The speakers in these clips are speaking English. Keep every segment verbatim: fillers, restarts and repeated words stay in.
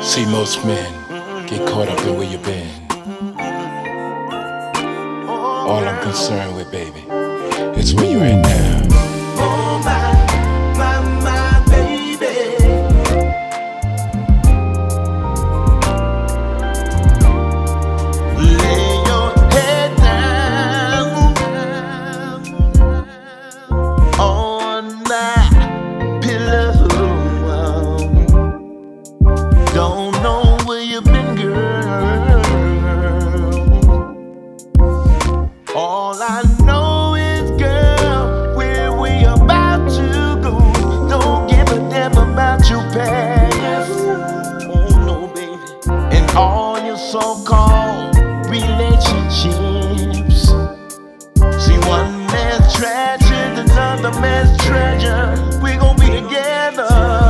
See, most men get caught up in where you've been. All I'm concerned with, baby, is where you're at now. Oh my, my, my baby. Lay your head down on my pillow. Don't know where you've been, girl. All I know is, girl, where we about to go. Don't give a damn about your past. Oh no, baby. And all your so-called relationships. See, one man's treasure, another man's treasure. We gon' be together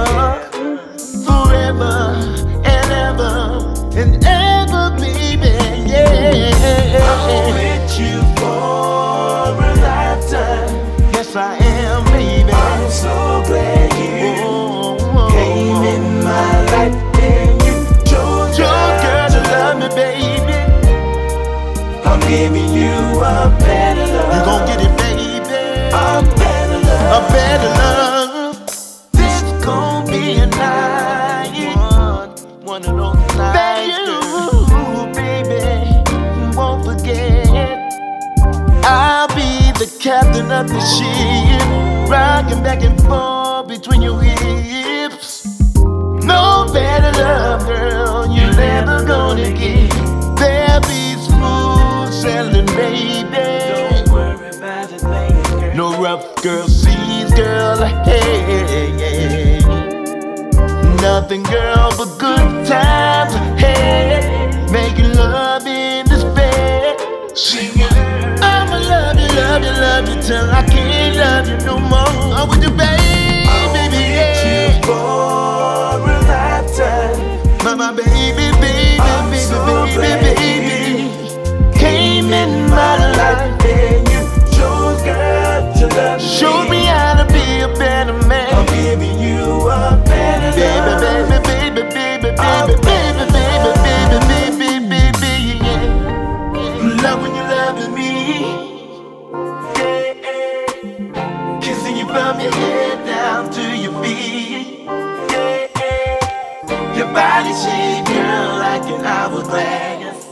forever and ever and ever, baby. Yeah, I'm with you for a lifetime. Yes, I am, baby. I'm so glad you oh, oh, came in my life and you chose your girl to love me, baby. I'm giving you a better love. You gon' get it, baby. A better love. A better love. This gon' be a night. One of those nights that you, baby, won't forget. I'll be the captain of the ship, rocking back and forth between your hips. No better love, girl, you're never gonna get. There'll be smooth sailing, baby. Don't worry about it, baby. No rough girl seas, girl, hey, hey, hey. Nothing, girl, but good times ahead. Making love in this bed. Singing, I'ma love you, love you, love you till I can't love you no more. I'm with you, baby, baby, yeah. For a lifetime. My, my baby, baby, I'm baby, so baby, baby. Came in my life and you chose, girl, to love me. Showed me how to be a better man. I'm giving you a better baby, love. Baby, baby, baby, baby, baby, baby, baby, baby, baby, baby, yeah. Love when you're loving me. Yeah, yeah. Kissing you from your head down to your feet. Yeah, yeah. Your body shape, girl, like an hourglass.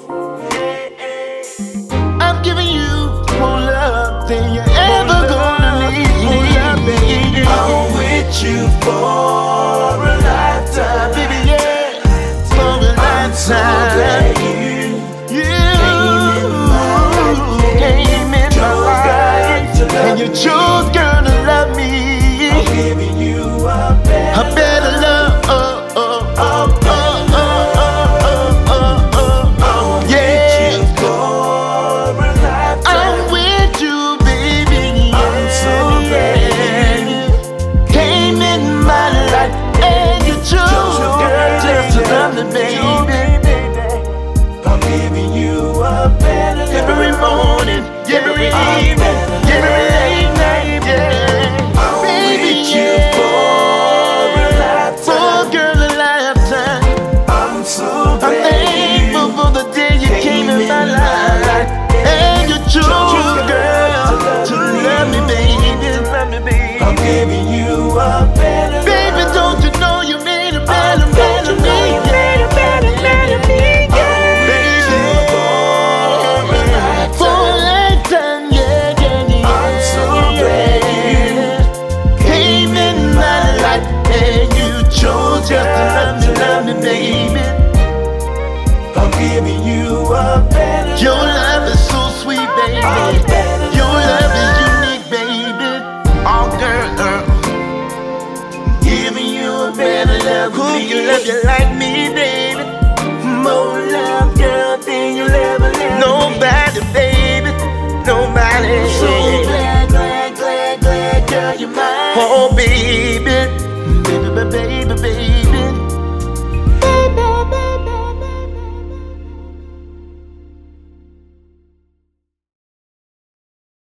I'm giving you more love than you're ever gonna need. I'm with you for a lifetime, baby, yeah. For a lifetime. I'm so glad you, you came in my life, and you chose, girl, to love me. I'm giving you a better, a better love. Oh, oh, oh, oh, oh, oh, oh, oh, oh, yeah. Baby, I'm giving you a better love. Every morning, every evening, every late night, yeah. I'm with you for a lifetime. For girl, a lifetime. I'm so glad I'm thankful for the day you came in my life, and you chose, girl, to love me, baby. Love me, baby. I'm giving you a better love. Baby, don't you know you made a better, better me? Just to love me, love me, baby. I'm giving you a better love. Your love is so sweet, baby. Your love is unique, baby. Oh, girl, girl. Giving you a better love. Who can love you like me, baby? More love, girl, than you'll ever love. Nobody, baby. Nobody. So glad, glad, glad, glad, girl, you're mine. Oh, baby. Baby, baby, baby, baby.